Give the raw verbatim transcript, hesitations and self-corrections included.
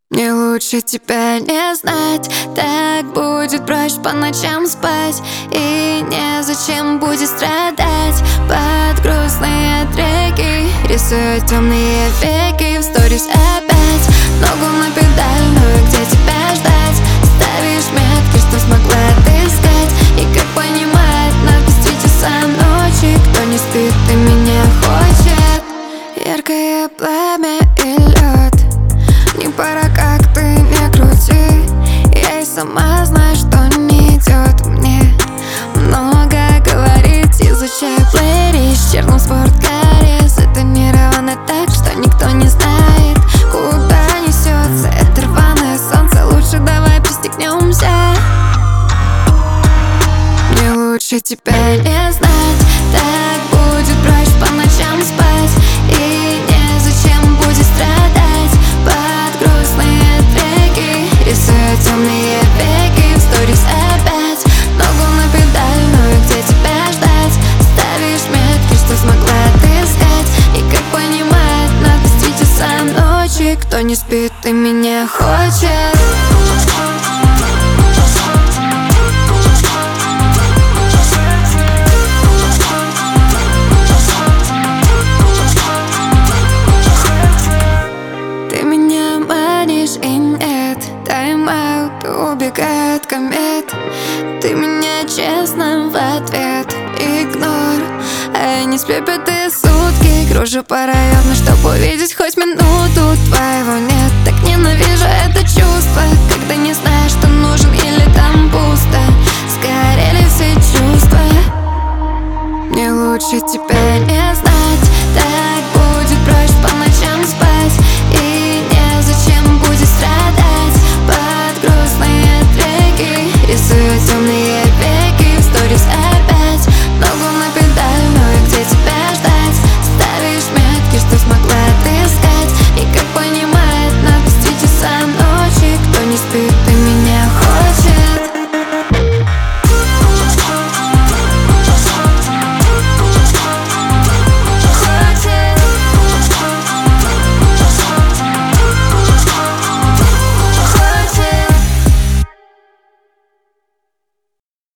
Мне лучше тебя не знать, так будет проще по ночам спать. И незачем будет страдать под грустные треки. Рисую темные веки в сторис опять. Ногу на педальную, где тебя ждать. Ставишь метки, что смогла отыскать. И как понимает надпись три часа ночи. Кто не спит и меня хочет. Яркое пламя и лед. Не пора, как ты не крути. Я и сама знаю, что не идет мне много говорить. Изучаю плейлист в черном спорткаре. Затонировано так, что никто не знает, куда несется это рваное солнце. Лучше давай пристегнемся. Мне лучше тебя не знать, так будет проще по ночам спать. И незачем будет страдать под грустные треки. Рисую темные веки в сторис опять. Ногу на педальную, где тебя ждать. Ставишь метки, что смогла отыскать. И как понимает надпись три часа ночи. Кто не спит и меня хочет. И нет, тайм-аут, убегает комет. Ты меня честно в ответ игнор. А я не сплю пятые сутки, кружу по району, чтоб увидеть хоть минуту твоего нет.